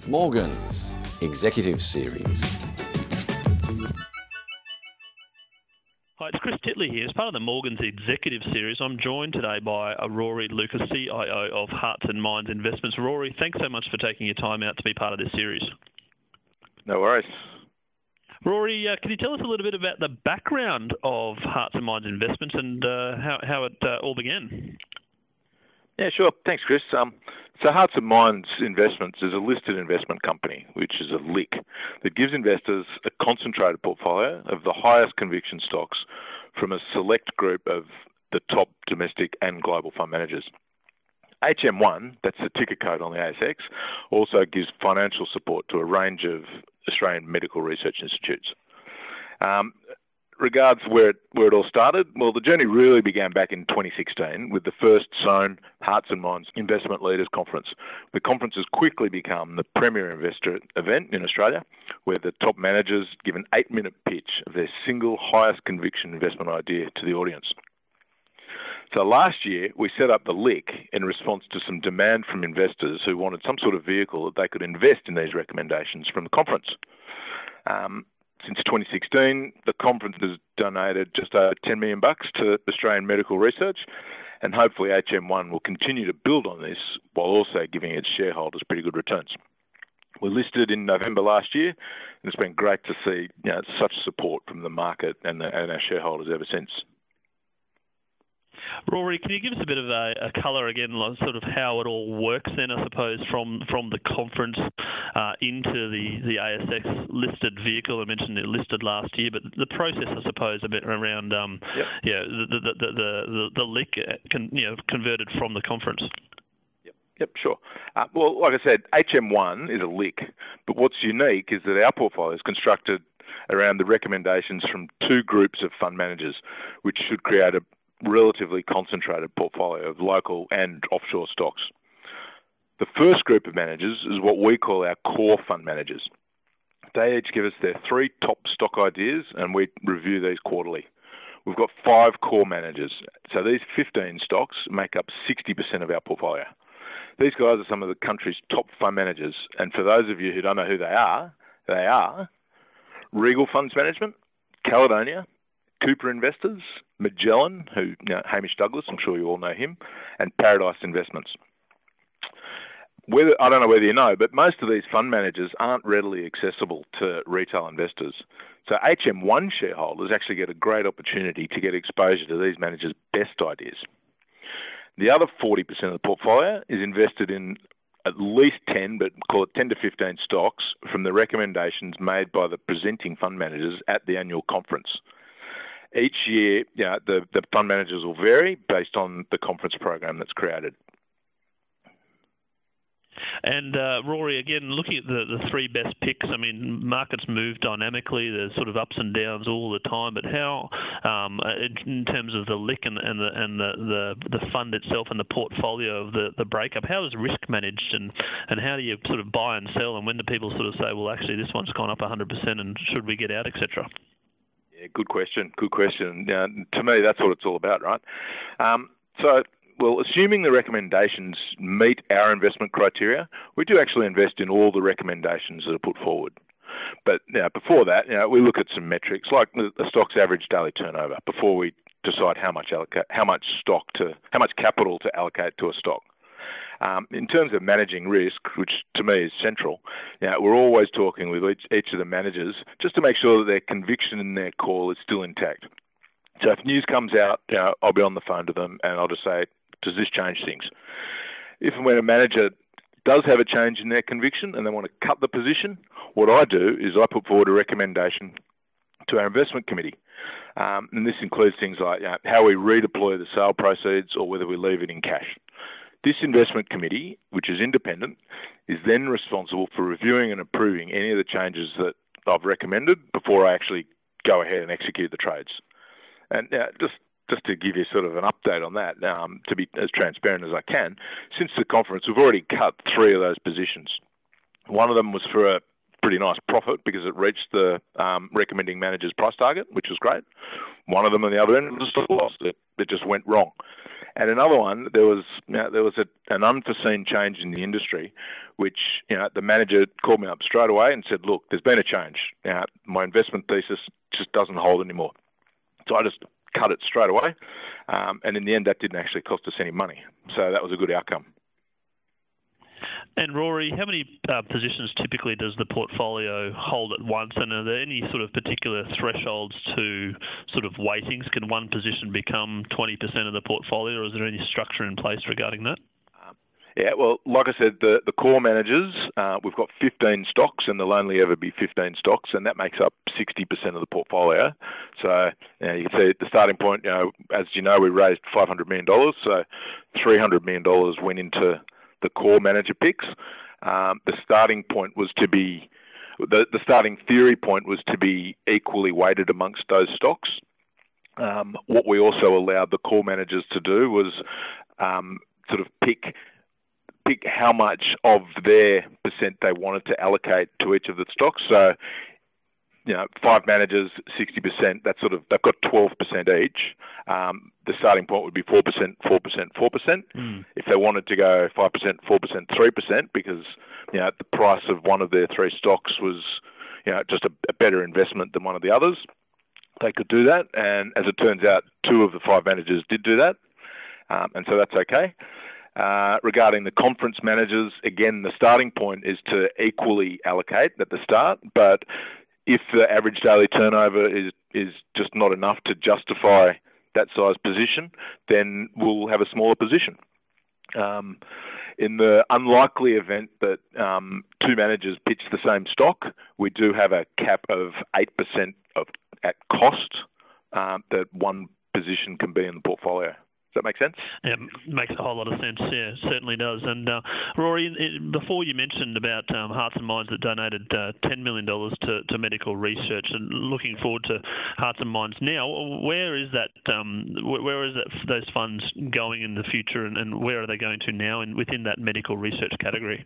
Morgans Executive Series. Hi, it's Chris Titley here. As part of the Morgans Executive Series, I'm joined today by Rory Lucas, CIO of Hearts and Minds Investments. Rory, thanks so much for taking your time out to be part of this series. No worries. Rory, can you tell us a little bit about the background of Hearts and Minds Investments and how it all began? Yeah, sure. Thanks, Chris. So Hearts and Minds Investments is a listed investment company, which is a LIC, that gives investors a concentrated portfolio of the highest conviction stocks from a select group of the top domestic and global fund managers. HM1, that's the ticker code on the ASX, also gives financial support to a range of Australian medical research institutes. Regards where it all started, well, the journey really began back in 2016 with the first Sohn Hearts and Minds Investment Leaders Conference. The conference has quickly become the premier investor event in Australia, where the top managers give an 8-minute pitch of their single highest conviction investment idea to the audience. So last year, we set up the LIC in response to some demand from investors who wanted some sort of vehicle that they could invest in these recommendations from the conference. Since 2016, the conference has donated just over $10 million to Australian medical research, and hopefully HM1 will continue to build on this while also giving its shareholders pretty good returns. We listed in November last year, and it's been great to see such support from the market and our shareholders ever since. Rory, can you give us a bit of a colour again, like sort of how it all works then, I suppose, from the conference into the ASX listed vehicle? I mentioned it listed last year, but the process, I suppose, a bit around the LIC converted from the conference. Yep, sure. Well, like I said, HM1 is a LIC, but what's unique is that our portfolio is constructed around the recommendations from two groups of fund managers, which should create a relatively concentrated portfolio of local and offshore stocks. The first group of managers is what we call our core fund managers. They each give us their 3 top stock ideas, and we review these quarterly. We've got 5 core managers, so these 15 stocks make up 60% of our portfolio. These guys are some of the country's top fund managers, and for those of you who don't know who they are Regal Funds Management, Caledonia, Cooper Investors, Magellan, who Hamish Douglass, I'm sure you all know him, and Paradise Investments. I don't know whether you know, but most of these fund managers aren't readily accessible to retail investors. So HM1 shareholders actually get a great opportunity to get exposure to these managers' best ideas. The other 40% of the portfolio is invested in at least 10, but call it 10 to 15 stocks from the recommendations made by the presenting fund managers at the annual conference. Each year, the fund managers will vary based on the conference program that's created. And Rory, again, looking at the 3 best picks, I mean, markets move dynamically. There's sort of ups and downs all the time. But how, in terms of the LIC and the fund itself and the portfolio of the breakup, how is risk managed and how do you sort of buy and sell? And when do people sort of say, well, actually, this one's gone up 100% and should we get out, etc.? Yeah, good question. To me, that's what it's all about, right? Assuming the recommendations meet our investment criteria, we do actually invest in all the recommendations that are put forward. But before that, we look at some metrics like the stock's average daily turnover before we decide how much capital to allocate to a stock. In terms of managing risk, which to me is central, we're always talking with each of the managers just to make sure that their conviction in their call is still intact. So if news comes out, I'll be on the phone to them and I'll just say, does this change things? If and when a manager does have a change in their conviction and they want to cut the position, what I do is I put forward a recommendation to our investment committee. And this includes things like how we redeploy the sale proceeds or whether we leave it in cash. This investment committee, which is independent, is then responsible for reviewing and approving any of the changes that I've recommended before I actually go ahead and execute the trades. And just to give you sort of an update on that, to be as transparent as I can, since the conference, we've already cut 3 of those positions. One of them was for a pretty nice profit because it reached the recommending manager's price target, which was great. One of them on the other end was a loss. It just went wrong. And another one, there was an unforeseen change in the industry, which the manager called me up straight away and said, "Look, there's been a change. My investment thesis just doesn't hold anymore." So I just cut it straight away, and in the end, that didn't actually cost us any money. So that was a good outcome. And Rory, how many positions typically does the portfolio hold at once? And are there any sort of particular thresholds to sort of weightings? Can one position become 20% of the portfolio, or is there any structure in place regarding that? Yeah, well, like I said, the core managers, we've got 15 stocks, and there'll only ever be 15 stocks, and that makes up 60% of the portfolio. So you can see at the starting point, as you know, we raised $500 million, so $300 million went into the core manager picks. The starting point was to be, the starting theory point was to be equally weighted amongst those stocks. What we also allowed the core managers to do was sort of pick how much of their percent they wanted to allocate to each of the stocks. So, 5 managers, 60%, that's sort of, they've got 12% each. The starting point would be 4%, 4%, 4%. If they wanted to go 5%, 4%, 3%, because, the price of one of their 3 stocks was, just a better investment than one of the others, they could do that. And as it turns out, 2 of the 5 managers did do that. And so that's okay. Regarding the conference managers, again, the starting point is to equally allocate at the start, but if the average daily turnover is just not enough to justify that size position, then we'll have a smaller position. In the unlikely event that 2 managers pitch the same stock, we do have a cap of 8% at cost that one position can be in the portfolio. Does that make sense? Yeah, makes a whole lot of sense. Yeah, it certainly does. And Rory, before you mentioned about Hearts and Minds that donated $10 million to medical research, and looking forward to Hearts and Minds now, where is that? Where is that? Those funds going in the future, and where are they going to now? And within that medical research category?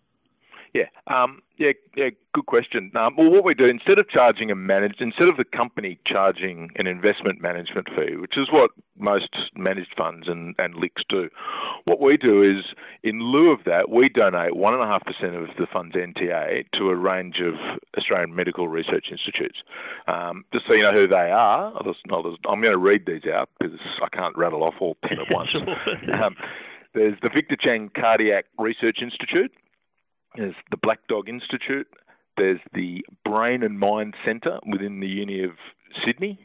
Yeah, good question. Well, what we do, instead of the company charging an investment management fee, which is what most managed funds and LICs do, what we do is, in lieu of that, we donate 1.5% of the fund's NTA to a range of Australian medical research institutes. Just so you know who they are, I'm going to read these out because I can't rattle off all 10 at once. There's the Victor Chang Cardiac Research Institute. There's the Black Dog Institute. There's the Brain and Mind Centre within the Uni of Sydney.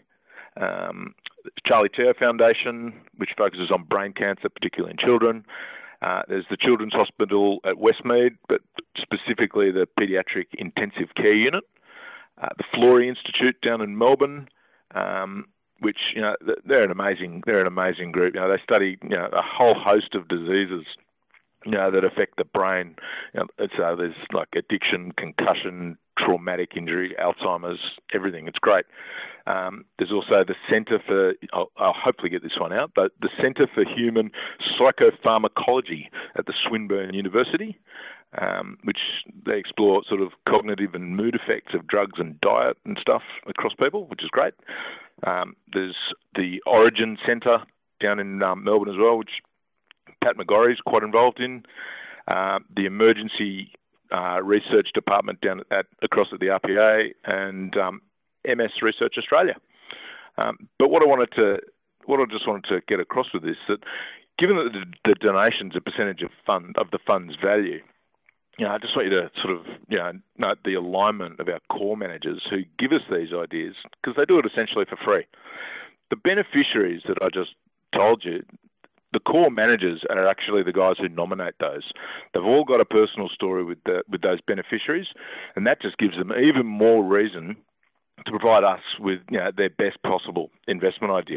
Charlie Teo Foundation, which focuses on brain cancer, particularly in children. There's the Children's Hospital at Westmead, but specifically the Paediatric Intensive Care Unit. The Florey Institute down in Melbourne, which they're an amazing group. They study a whole host of diseases that affect the brain. So there's like addiction, concussion, traumatic injury, Alzheimer's, everything. It's great. There's also the Centre for, I'll hopefully get this one out, but the Centre for Human Psychopharmacology at the Swinburne University, which they explore sort of cognitive and mood effects of drugs and diet and stuff across people, which is great. There's the Origin Centre down in Melbourne as well, which Pat McGorry is quite involved in. The Emergency Research Department down across at the RPA, and MS Research Australia. But what I just wanted to get across with this, that given that the donations are a percentage of the fund's value, I just want you to sort of note the alignment of our core managers who give us these ideas, because they do it essentially for free. The beneficiaries that I just told you, the core managers are actually the guys who nominate those. They've all got a personal story with those beneficiaries, and that just gives them even more reason to provide us with their best possible investment idea.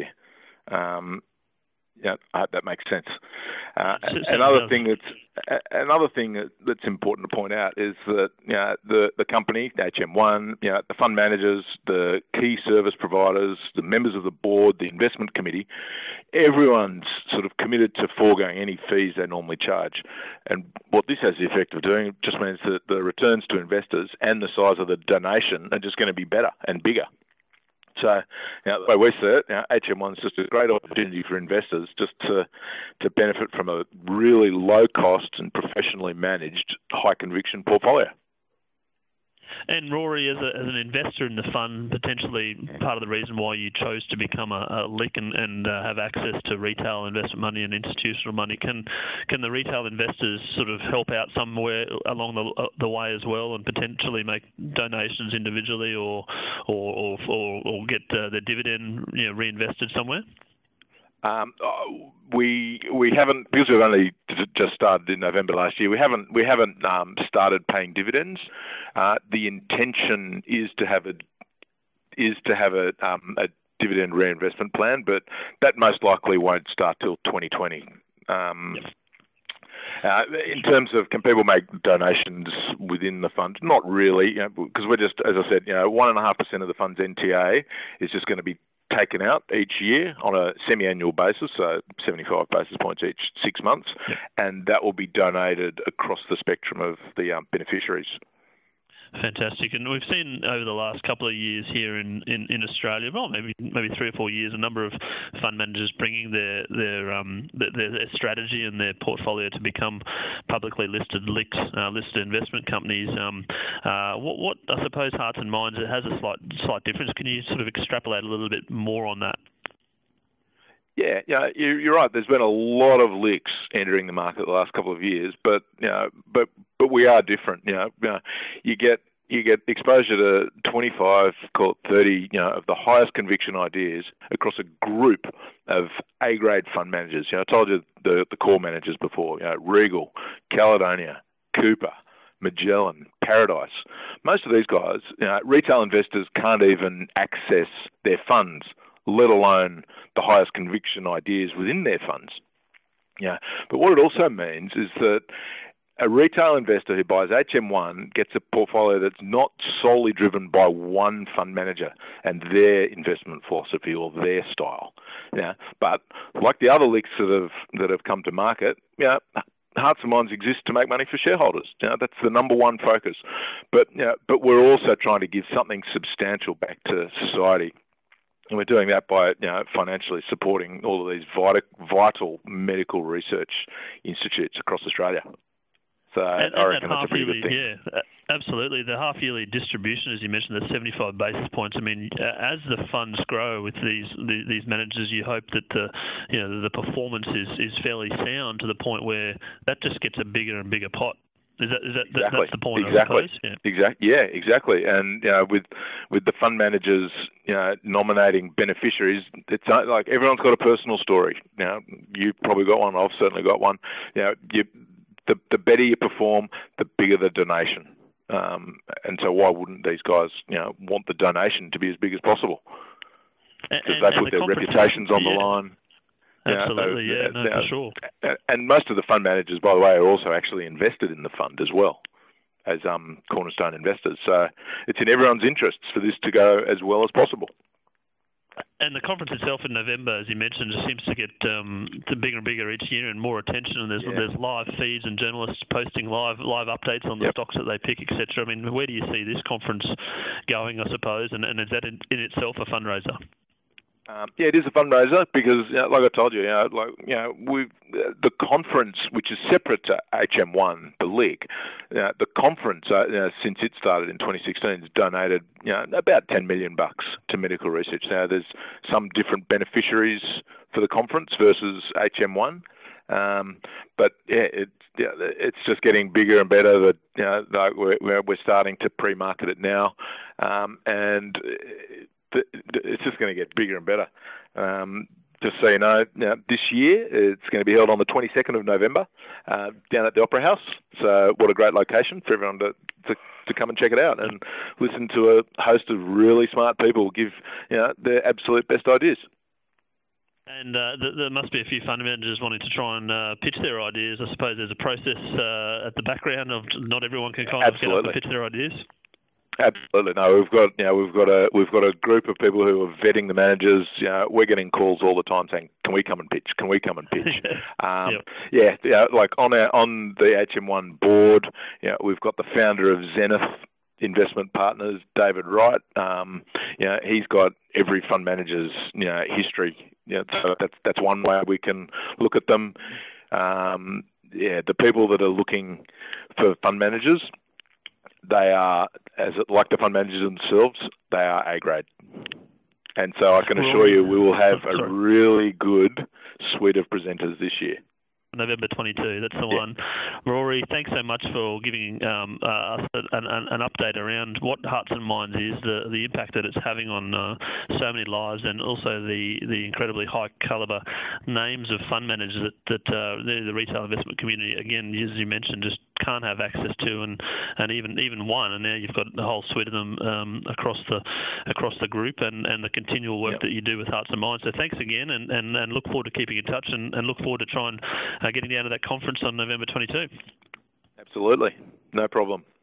I hope that makes sense. Another thing that's important to point out is that the company, HM1, the fund managers, the key service providers, the members of the board, the investment committee, everyone's sort of committed to foregoing any fees they normally charge. And what this has the effect of doing just means that the returns to investors and the size of the donation are just going to be better and bigger. So, the way we see it, HM1 is just a great opportunity for investors just to benefit from a really low-cost and professionally managed high-conviction portfolio. And Rory, as an investor in the fund, potentially part of the reason why you chose to become a LIC and have access to retail investment money and institutional money, can the retail investors sort of help out somewhere along the way as well, and potentially make donations individually or get the dividend reinvested somewhere? We haven't, because we've only just started in November last year. We haven't started paying dividends. The intention is to have a dividend reinvestment plan, but that most likely won't start till 2020. In terms of, can people make donations within the fund? Not really, because we're just, as I said, 1.5% of the fund's NTA is just going to be taken out each year on a semi-annual basis, so 75 basis points each 6 months, and that will be donated across the spectrum of the beneficiaries. Fantastic. And we've seen over the last couple of years here in Australia, well, maybe 3 or 4 years, a number of fund managers bringing their strategy and their portfolio to become publicly listed LICs, listed investment companies. What I suppose Hearts and Minds, it has a slight difference. Can you sort of extrapolate a little bit more on that? Yeah, you're right. There's been a lot of LICs entering the market the last couple of years, but we are different. You get exposure to 25, call it 30, of the highest conviction ideas across a group of A-grade fund managers. I told you the core managers before. Regal, Caledonia, Cooper, Magellan, Paradise. Most of these guys, retail investors can't even access their funds, let alone the highest conviction ideas within their funds. But what it also means is that a retail investor who buys HM1 gets a portfolio that's not solely driven by one fund manager and their investment philosophy or their style. But like the other LICs that have come to market, Hearts and Minds exist to make money for shareholders. That's the number one focus. But we're also trying to give something substantial back to society. And we're doing that by financially supporting all of these vital medical research institutes across Australia. So I reckon that's a pretty good thing. Yeah, absolutely. The half-yearly distribution, as you mentioned, the 75 basis points. I mean, as the funds grow with these managers, you hope that the performance is fairly sound to the point where that just gets a bigger and bigger pot. Exactly. That's the point, exactly. I suppose? Exactly. And with the fund managers nominating beneficiaries, it's like everyone's got a personal story. You've probably got one. I've certainly got one. The better you perform, the bigger the donation. And so why wouldn't these guys want the donation to be as big as possible? Because they put their reputations on the line. Absolutely, for sure. And most of the fund managers, by the way, are also actually invested in the fund as well as cornerstone investors. So it's in everyone's interests for this to go as well as possible. And the conference itself in November, as you mentioned, just seems to get to bigger and bigger each year and more attention. And there's live feeds and journalists posting live updates on the stocks that they pick, etc. I mean, where do you see this conference going, I suppose? And is that in itself a fundraiser? It is a fundraiser because, like I told you, the conference, which is separate to HM1, the LIC, the conference since it started in 2016 has donated about $10 million to medical research. Now there's some different beneficiaries for the conference versus HM1, but it's just getting bigger and better. That we're starting to pre-market it now, and it's just going to get bigger and better. Just so you know, this year it's going to be held on the 22nd of November down at the Opera House. So what a great location for everyone to come and check it out and listen to a host of really smart people give their absolute best ideas. And there must be a few fund managers wanting to try and pitch their ideas. I suppose there's a process at the background of not everyone can kind of get up and pitch their ideas. Absolutely. No, we've got a group of people who are vetting the managers. We're getting calls all the time saying, "Can we come and pitch? Can we come and pitch?" Like on the HM1 board, we've got the founder of Zenith investment partners, David Wright. He's got every fund manager's history. So that's one way we can look at them. The people that are looking for fund managers, they are, like the fund managers themselves, they are A grade. And so I can assure you we will have a really good suite of presenters this year. November 22, that's the one. Rory, thanks so much for giving us an update around what Hearts and Minds is, the impact that it's having on so many lives, and also the incredibly high caliber names of fund managers that the retail investment community, again, as you mentioned, just can't have access to, and even one, and now you've got the whole suite of them across the group, and the continual work that you do with Hearts and Minds. So thanks again, and look forward to keeping in touch, and look forward to trying getting down to that conference on November 22. Absolutely. No problem.